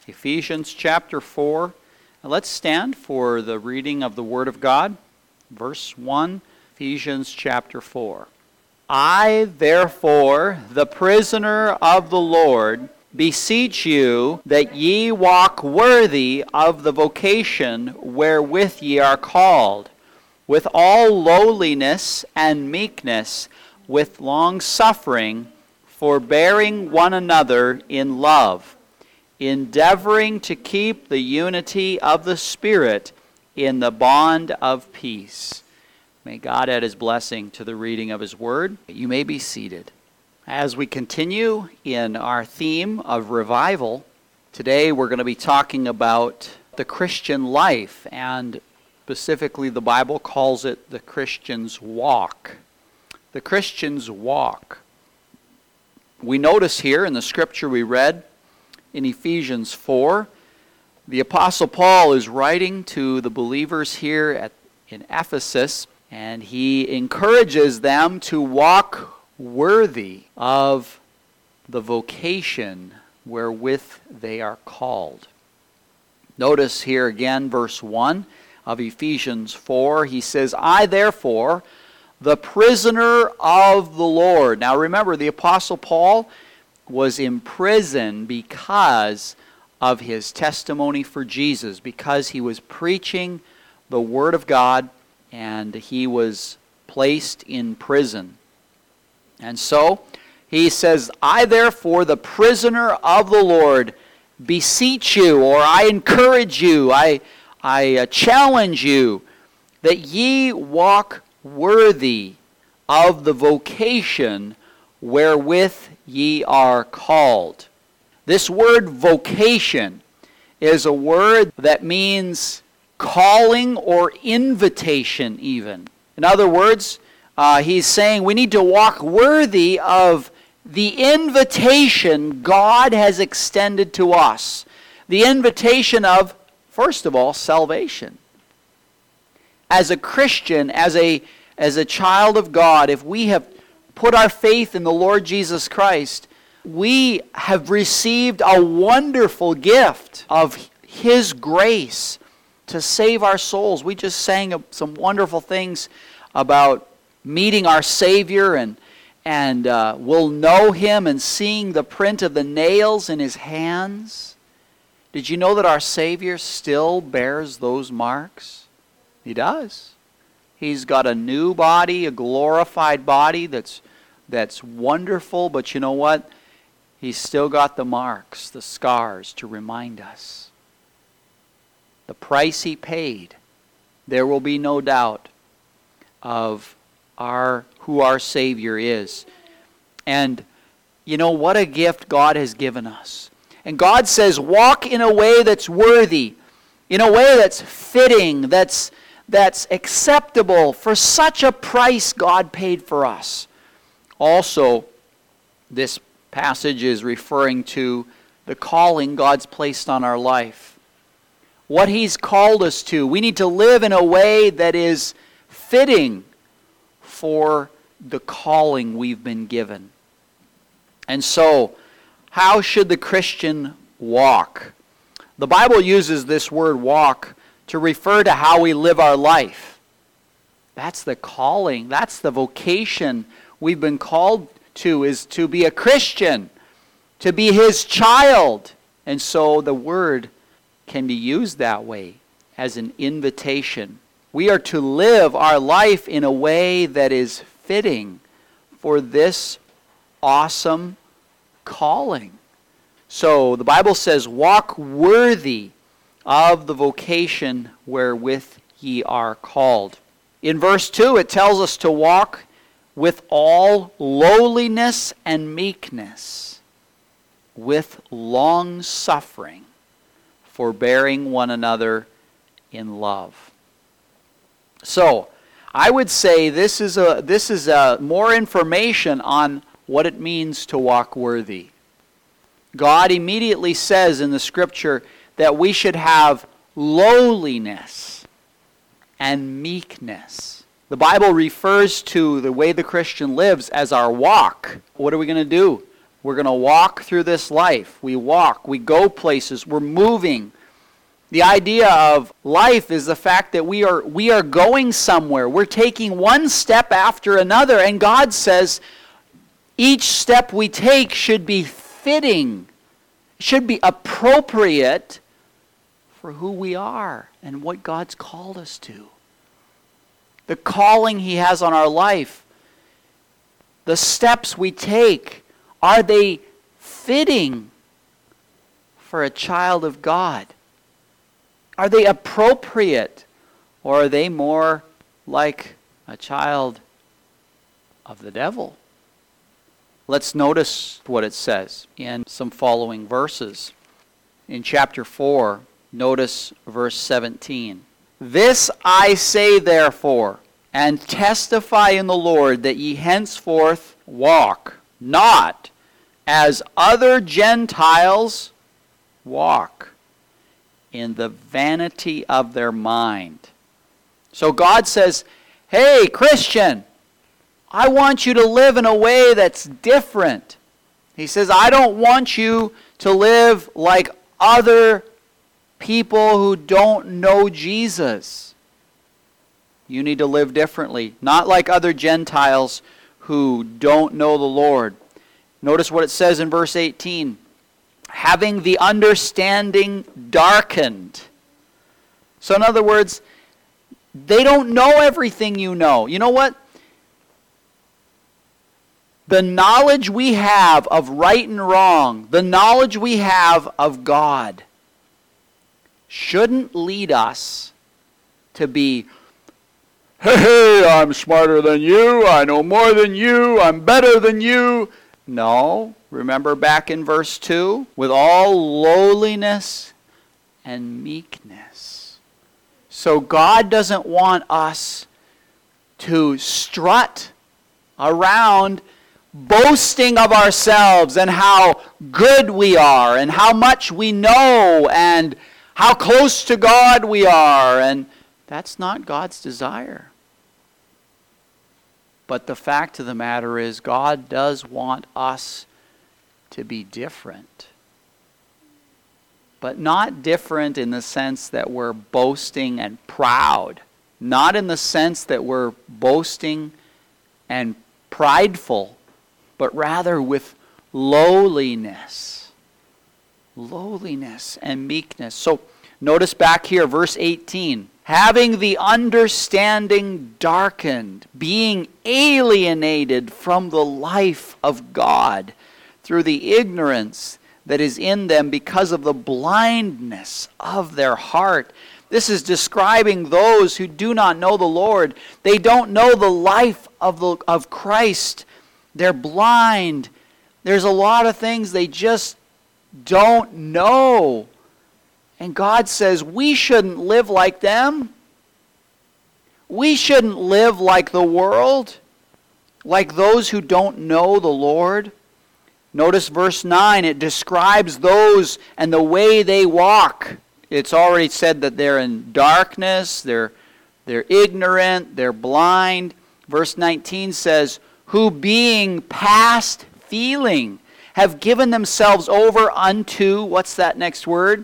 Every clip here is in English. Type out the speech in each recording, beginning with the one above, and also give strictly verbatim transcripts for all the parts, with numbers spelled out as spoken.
Ephesians chapter four. Now let's stand for the reading of the Word of God. Verse one, Ephesians chapter four. I, therefore, the prisoner of the Lord, beseech you that ye walk worthy of the vocation wherewith ye are called, with all lowliness and meekness, with long-suffering, forbearing one another in love, endeavoring to keep the unity of the Spirit in the bond of peace. May God add His blessing to the reading of His Word. You may be seated. As we continue in our theme of revival, today we're going to be talking about the Christian life, and specifically the Bible calls it the Christian's walk. The Christian's walk. We notice here in the scripture we read in Ephesians four, the Apostle Paul is writing to the believers here at, in Ephesus, and he encourages them to walk worthy of the vocation wherewith they are called. Notice here again verse one of Ephesians four. He says, I therefore, the prisoner of the Lord. Now remember, the Apostle Paul was in prison because of his testimony for Jesus, because he was preaching the Word of God, and he was placed in prison. And so he says, I therefore, the prisoner of the Lord, beseech you, or I encourage you, I, I uh, challenge you, that ye walk worthy of the vocation wherewith ye are called. This word vocation is a word that means calling or invitation even. In other words, uh, he's saying we need to walk worthy of the invitation God has extended to us. The invitation of, first of all, salvation. As a Christian, as a, as a child of God, if we have put our faith in the Lord Jesus Christ, we have received a wonderful gift of His grace to save our souls. We just sang some wonderful things about meeting our Savior, and, and uh, we'll know Him and seeing the print of the nails in His hands. Did you know that our Savior still bears those marks? He does. He's got a new body, a glorified body that's that's wonderful, but you know what? He's still got the marks, the scars to remind us. The price He paid, there will be no doubt of our who our Savior is. And you know what a gift God has given us. And God says, walk in a way that's worthy, in a way that's fitting, that's that's acceptable for such a price God paid for us. Also, this passage is referring to the calling God's placed on our life. What He's called us to. We need to live in a way that is fitting for the calling we've been given. And so, how should the Christian walk? The Bible uses this word walk to refer to how we live our life. That's the calling. That's the vocation we've been called to, is to be a Christian, to be His child. And so the word can be used that way, as an invitation. We are to live our life in a way that is fitting for this awesome calling. So the Bible says, walk worthy of the vocation wherewith ye are called. In verse two, it tells us to walk with all lowliness and meekness, with long suffering, forbearing one another in love. So, I would say this is a this is a more information on what it means to walk worthy. God immediately says in the scripture that we should have lowliness and meekness. The Bible refers to the way the Christian lives as our walk. What are we going to do? We're going to walk through this life. We walk, we go places, we're moving. The idea of life is the fact that we are we are going somewhere. We're taking one step after another, and God says each step we take should be fitting, should be appropriate for who we are and what God's called us to. The calling He has on our life, the steps we take, are they fitting for a child of God? Are they appropriate, or are they more like a child of the devil? Let's notice what it says in some following verses. In chapter four, notice verse seventeen. This I say therefore, and testify in the Lord, that ye henceforth walk not as other Gentiles walk, in the vanity of their mind. So God says, hey, Christian, I want you to live in a way that's different. He says, I don't want you to live like other people who don't know Jesus. You need to live differently, not like other Gentiles who don't know the Lord. Notice what it says in verse eighteen. Having the understanding darkened. So in other words, they don't know everything you know. You know what? The knowledge we have of right and wrong, the knowledge we have of God, shouldn't lead us to be, hey, hey, I'm smarter than you, I know more than you, I'm better than you. No. Remember back in verse two? With all lowliness and meekness. So God doesn't want us to strut around boasting of ourselves and how good we are and how much we know and how close to God we are. And that's not God's desire. But the fact of the matter is, God does want us to be different. But not different in the sense that we're boasting and proud. Not in the sense that we're boasting and prideful, but rather with lowliness. Lowliness and meekness. So notice back here, verse eighteen. Having the understanding darkened, being alienated from the life of God through the ignorance that is in them because of the blindness of their heart. This is describing those who do not know the Lord. They don't know the life of, the, of Christ. They're blind. There's a lot of things they just don't know. And God says we shouldn't live like them. We shouldn't live like the world, like those who don't know the Lord. Notice verse nine, it describes those and the way they walk. It's already said that they're in darkness, they're, they're ignorant, they're blind. Verse nineteen says, who being past feeling have given themselves over unto, what's that next word?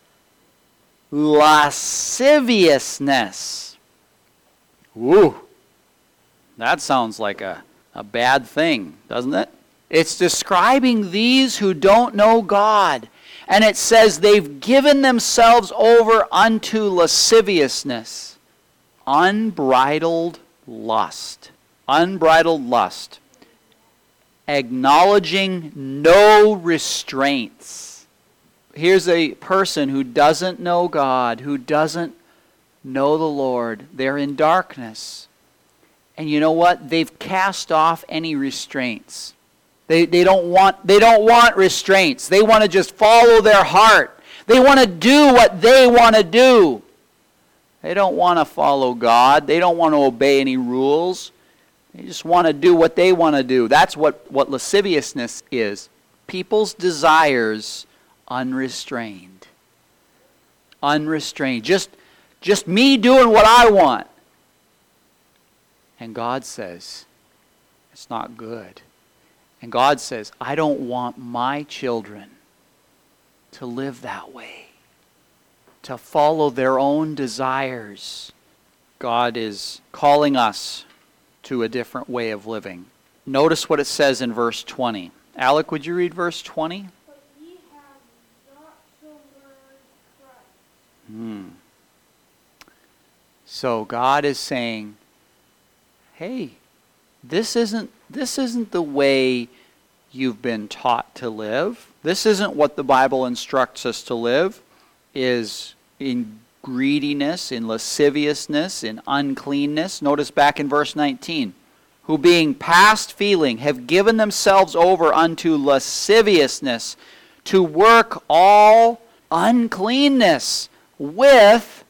Lasciviousness. Woo. That sounds like a, a bad thing, doesn't it? It's describing these who don't know God. And it says they've given themselves over unto lasciviousness. Unbridled lust. Unbridled lust. Acknowledging no restraints. Here's a person who doesn't know God, who doesn't know the Lord. They're in darkness. And you know what? They've cast off any restraints. They, they don't want, they don't want restraints. They want to just follow their heart. They want to do what they want to do. They don't want to follow God. They don't want to obey any rules. They just want to do what they want to do. That's what, what lasciviousness is. People's desires unrestrained. Unrestrained. Just, just me doing what I want. And God says, it's not good. And God says, I don't want my children to live that way, to follow their own desires. God is calling us to a different way of living. Notice what it says in verse twenty. Alec, would you read verse twenty? But ye have not so learned Christ. Hmm. So God is saying, hey, this isn't this isn't the way you've been taught to live. This isn't what the Bible instructs us to live, is in greediness, in lasciviousness, in uncleanness. Notice back in verse nineteen. Who being past feeling have given themselves over unto lasciviousness, to work all uncleanness with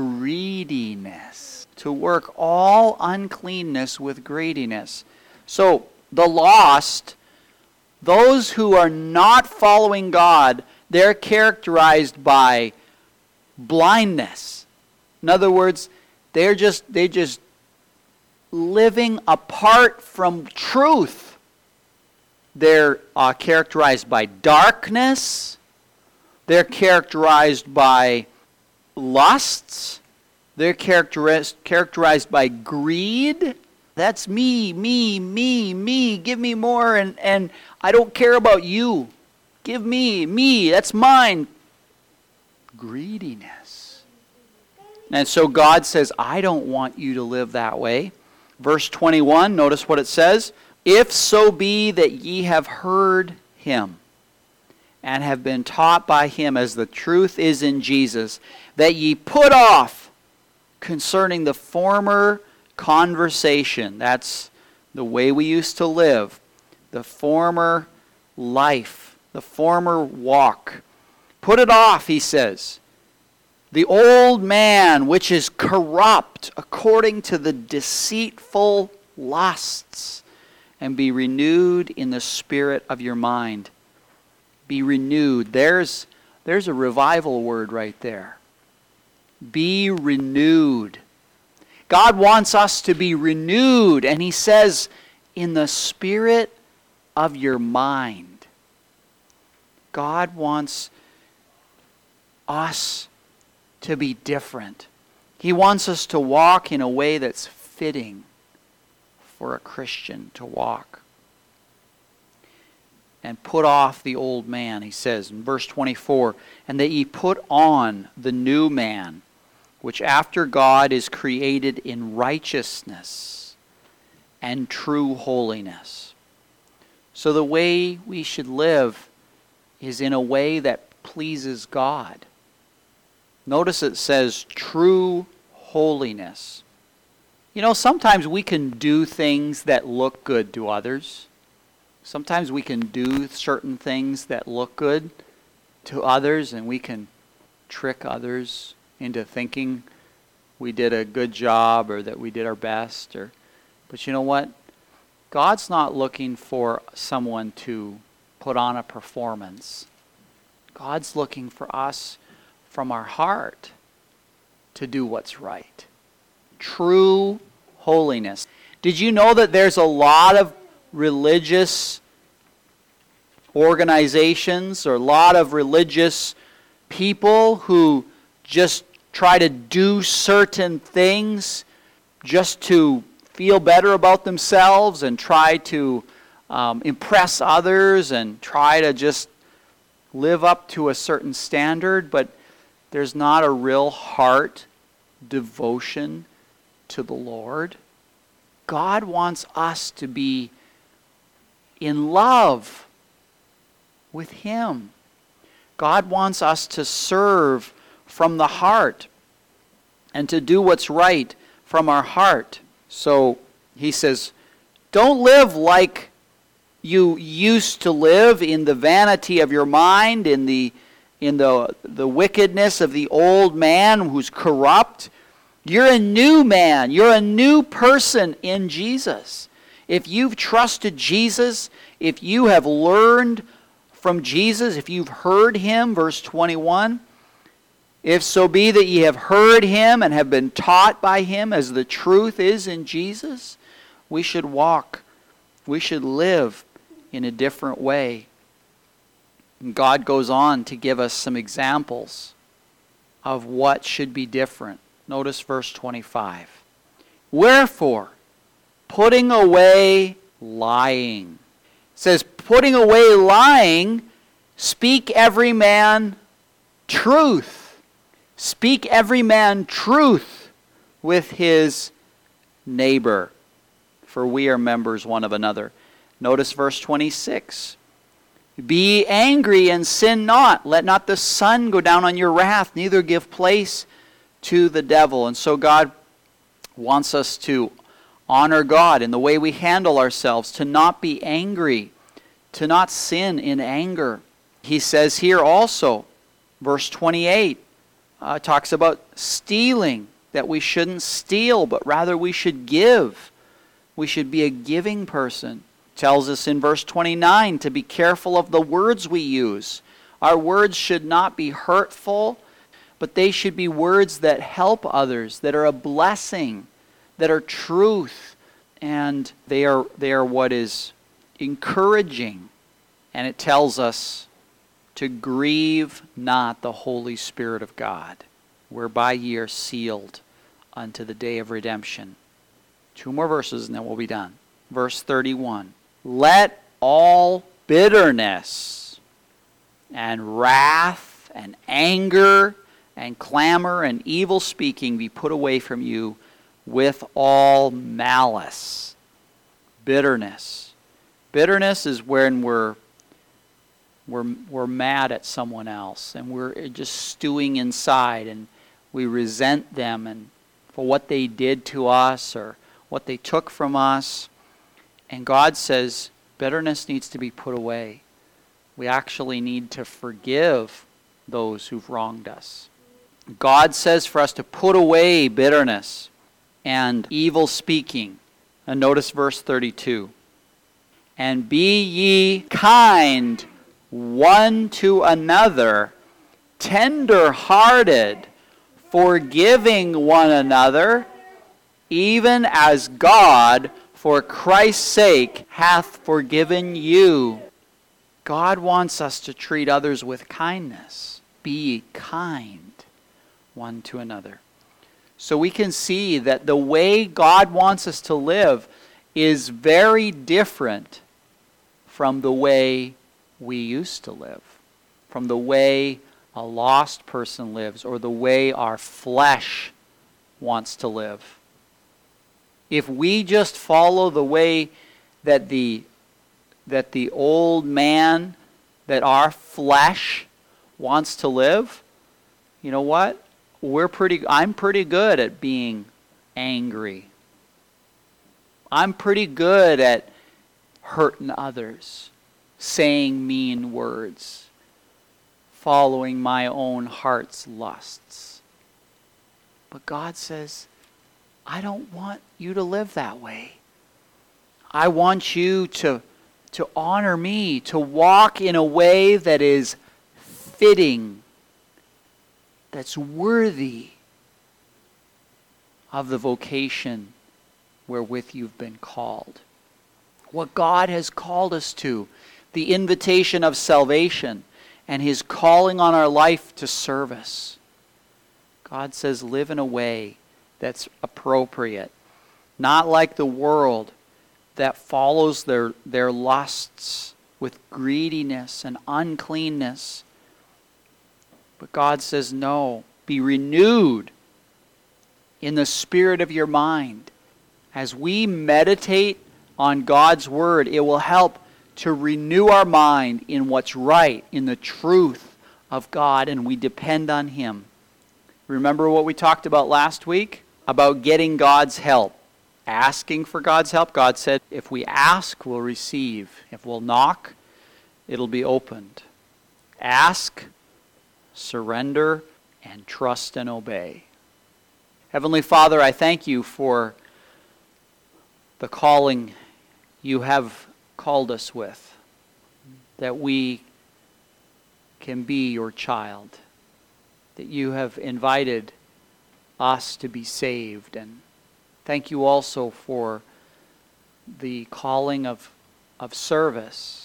greediness. To work all uncleanness with greediness. So the lost, those who are not following God, they're characterized by blindness. In other words, they're just they just living apart from truth. They're uh, characterized by darkness. They're characterized by lusts. They're characterized, characterized by greed. That's me, me, me, me. Give me more, and, and I don't care about you. Give me, me, that's mine. Greediness. And so God says, I don't want you to live that way. Verse twenty-one, notice what it says. If so be that ye have heard him, and have been taught by him as the truth is in Jesus, that ye put off concerning the former conversation. That's the way we used to live. The former life. The former walk. Put it off, he says. The old man which is corrupt according to the deceitful lusts, and be renewed in the spirit of your mind. Be renewed. There's, there's a revival word right there. Be renewed. God wants us to be renewed, and he says, in the spirit of your mind. God wants us to be different. He wants us to walk in a way that's fitting for a Christian to walk. And put off the old man, he says in verse twenty-four, and that ye put on the new man, which after God is created in righteousness and true holiness. So the way we should live is in a way that pleases God. Notice it says true holiness. You know, sometimes we can do things that look good to others. Sometimes we can do certain things that look good to others, and we can trick others into thinking we did a good job or that we did our best. Or, but you know what? God's not looking for someone to put on a performance. God's looking for us from our heart to do what's right. True holiness. Did you know that there's a lot of religious organizations or a lot of religious people who just try to do certain things just to feel better about themselves and try to um, impress others and try to just live up to a certain standard, but there's not a real heart devotion to the Lord. God wants us to be in love with him. God wants us to serve from the heart and to do what's right from our heart. So he says, don't live like you used to live in the vanity of your mind, in the in the the wickedness of the old man who's corrupt. You're a new man. You're a new person in Jesus. If you've trusted Jesus, if you have learned from Jesus, if you've heard him, verse twenty-one, if so be that ye have heard him and have been taught by him as the truth is in Jesus, we should walk, we should live in a different way. And God goes on to give us some examples of what should be different. Notice verse twenty-five. Wherefore, putting away lying. It says, putting away lying, speak every man truth. Speak every man truth with his neighbor, for we are members one of another. Notice verse twenty-six. Be angry and sin not. Let not the sun go down on your wrath, neither give place to the devil. And so God wants us to honor God in the way we handle ourselves, to not be angry, to not sin in anger. He says here also, verse twenty-eight, uh, talks about stealing, that we shouldn't steal, but rather we should give. We should be a giving person. Tells us in verse twenty-nine to be careful of the words we use. Our words should not be hurtful, but they should be words that help others, that are a blessing, that are truth, and they are, they are what is encouraging. And it tells us to grieve not the Holy Spirit of God, whereby ye are sealed unto the day of redemption. Two more verses and then we'll be done. Verse thirty-one. Let all bitterness and wrath and anger and clamor and evil speaking be put away from you with all malice. Bitterness. Bitterness is when we're we're we're mad at someone else and we're just stewing inside and we resent them and for what they did to us or what they took from us. And God says bitterness needs to be put away. We actually need to forgive those who've wronged us. God says for us to put away bitterness and evil speaking. And notice verse thirty-two. And be ye kind one to another, tender-hearted, forgiving one another, even as God for Christ's sake hath forgiven you. God wants us to treat others with kindness. Be kind one to another. So we can see that the way God wants us to live is very different from the way we used to live, from the way a lost person lives, or the way our flesh wants to live. If we just follow the way that the that the old man, that our flesh wants to live, you know what? We're pretty I'm pretty good at being angry. I'm pretty good at hurting others, saying mean words, following my own heart's lusts. But God says, I don't want you to live that way. I want you to, to honor me, to walk in a way that is fitting, that's worthy of the vocation wherewith you've been called. What God has called us to, the invitation of salvation, and His calling on our life to service. God says, live in a way that's appropriate. Not like the world that follows their, their lusts with greediness and uncleanness. But God says, no, be renewed in the spirit of your mind. As we meditate on God's word, it will help to renew our mind in what's right, in the truth of God, and we depend on Him. Remember what we talked about last week? About getting God's help. Asking for God's help. God said, if we ask, we'll receive. If we'll knock, it'll be opened. Ask, surrender, and trust and obey. Heavenly Father, I thank you for the calling you have called us with, that we can be your child, that you have invited us to be saved. And thank you also for the calling of, of service,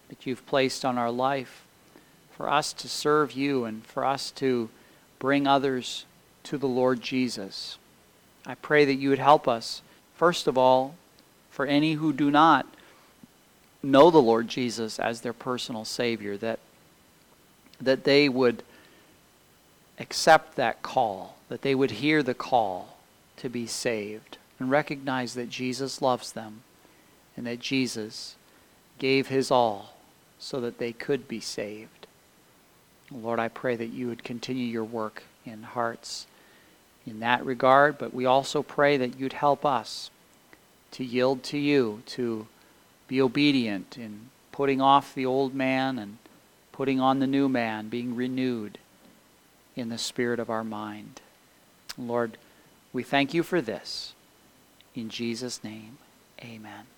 that you've placed on our life for us to serve you and for us to bring others to the Lord Jesus. I pray that you would help us, first of all, for any who do not know the Lord Jesus as their personal Savior, that, that they would accept that call, that they would hear the call to be saved and recognize that Jesus loves them and that Jesus gave his all so that they could be saved. Lord, I pray that you would continue your work in hearts in that regard, but we also pray that you'd help us to yield to you, to be obedient in putting off the old man and putting on the new man, being renewed in the spirit of our mind. Lord, we thank you for this. In Jesus' name, amen.